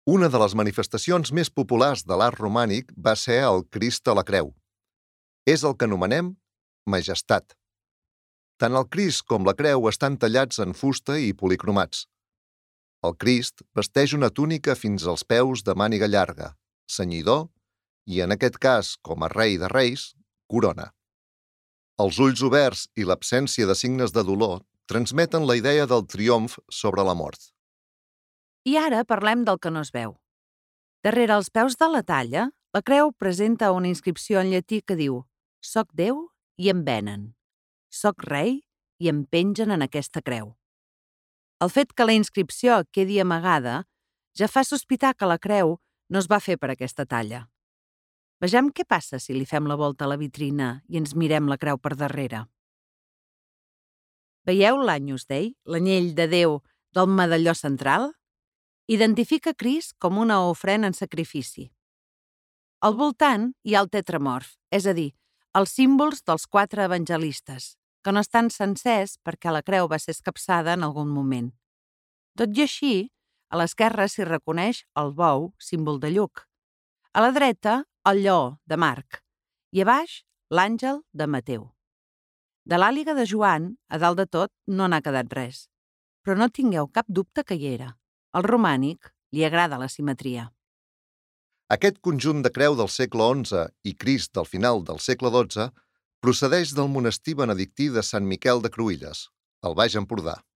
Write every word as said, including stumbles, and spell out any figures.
Una de les manifestacions més populars de l'art romànic va ser el Crist a la creu. És el que anomenem majestat. Tant el Crist com la creu estan tallats en fusta i policromats. El Crist vesteix una túnica fins als peus de màniga llarga, cenyidor i, en aquest cas, com a rei de reis, corona. Els ulls oberts i l'absència de signes de dolor transmeten la idea del triomf sobre la mort. I ara parlem del que no es veu. Darrere els peus de la talla, la creu presenta una inscripció en llatí que diu «Soc Déu i em venen. Soc rei i em pengen en aquesta creu». El fet que la inscripció quedi amagada ja fa sospitar que la creu no es va fer per aquesta talla. Vegem què passa si li fem la volta a la vitrina i ens mirem la creu per darrere. Veieu l'Agnus Dei, l'anyell de Déu del medalló central? Identifica Crist com una ofrena en sacrifici. Al voltant hi ha el tetramorf, és a dir, els símbols dels quatre evangelistes, que no estan sencers perquè la creu va ser escapçada en algun moment. Tot i així, a l'esquerra s'hi reconeix el bou, símbol de Lluc. A la dreta, el lleó, de Marc, i a baix, l'àngel, de Mateu. De l'àliga de Joan, a dalt de tot, no n'ha quedat res. Però no tingueu cap dubte que hi era. Al romànic li agrada la simetria. Aquest conjunt de creu del segle onze i Crist del final del segle dotze procedeix del monestir benedictí de Sant Miquel de Cruïlles, al Baix Empordà.